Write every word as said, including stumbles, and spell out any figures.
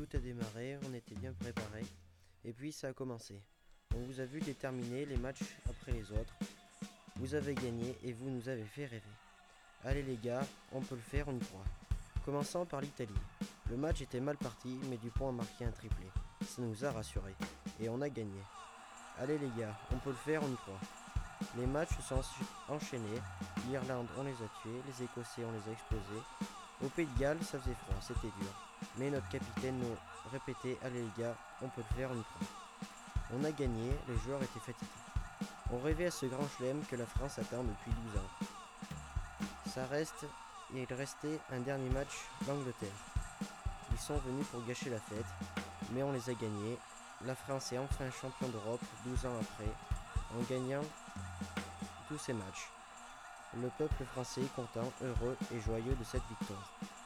tout a démarré, on était bien préparés. Et puis ça a commencé. On vous a vu déterminer les matchs après les autres. Vous avez gagné et vous nous avez fait rêver. Allez les gars, on peut le faire, on y croit. Commençons par l'Italie. Le match était mal parti, mais Dupont a marqué un triplé. Ça nous a rassurés. Et on a gagné. Allez les gars, on peut le faire, on y croit. Les matchs se sont enchaînés. L'Irlande, on les a tués. Les Écossais, on les a explosés. Au Pays de Galles, ça faisait froid, c'était dur. Mais notre capitaine nous répétait « Allez les gars, on peut le faire, on y croit ». On a gagné, les joueurs étaient fatigués. On rêvait à ce grand chelem que la France attend depuis douze ans. Ça reste, il restait un dernier match, l'Angleterre. Ils sont venus pour gâcher la fête, mais on les a gagnés. La France est enfin champion d'Europe douze ans après, en gagnant tous ces matchs. Le peuple français est content, heureux et joyeux de cette victoire.